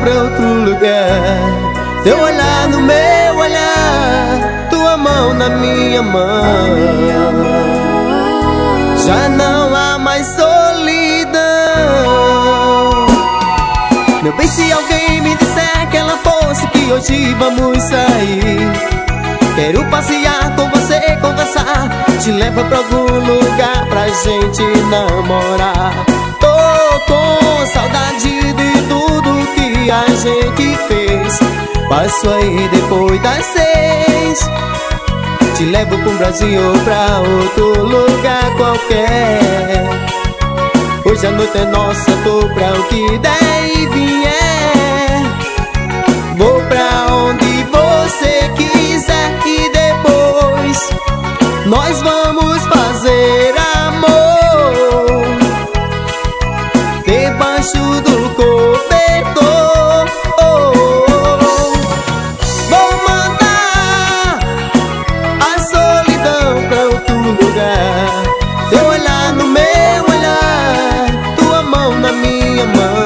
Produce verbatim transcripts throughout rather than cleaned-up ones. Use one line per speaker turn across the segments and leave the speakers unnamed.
pra outro lugar. Teu olhar no meu olhar, tua mão na minha mão. Já não há mais solidão. Meu bem, se alguém me disser que ela fosse, que hoje vamos sair, quero passear com você, conversar, te levar pra algum lugar pra gente namorar. Tô com saudade de tudo que a gente fez. Passo aí depois das seis, te levo pro Brasil ou pra outro lugar qualquer. Hoje a noite é nossa, tô pra o que der e vier. Vou pra onde você quiser e depois nós vamos fazer amor debaixo do cobertor. Oh, oh, oh. Vou mandar a solidão pra outro lugar. Teu olhar no meu olhar, tua mão na minha mão.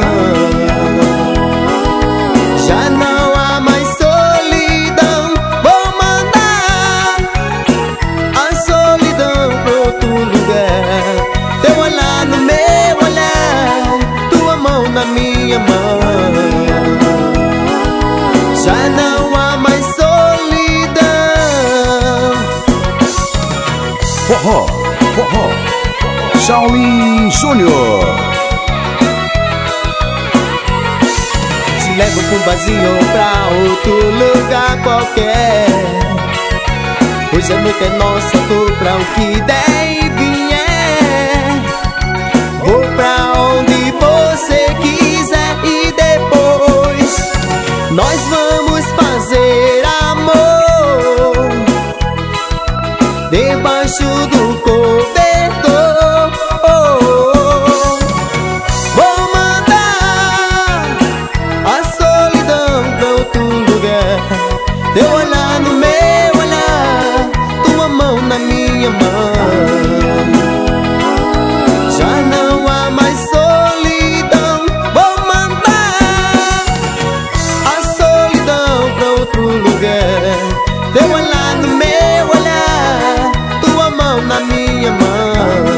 Já não há mais solidão. Vou mandar a solidão pra outro lugar. Teu olhar no meu olhar, tua mão na minha mão. Já não há mais solidão.
Forró, forró, Shaolin Júnior.
Te levo pra um barzinho ou pra outro lugar qualquer. Hoje a noite é nossa, tô pra o que der e vier. Vou pra onde você quiser e depois nós vamos fazer amor debaixo do cobertor. Oh, oh, oh. Vou mandar a solidão pra outro lugar. Teu olhar no meu olhar, tua mão na minha mão. Já não há mais solidão. Vou mandar a solidão pra outro lugar. Teu olhar no meu olhar, tua mão na minha mão.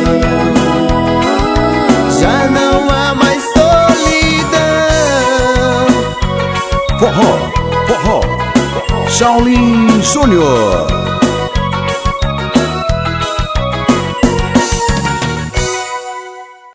Já não há mais solidão.
Forró, forró, Shaolin Júnior.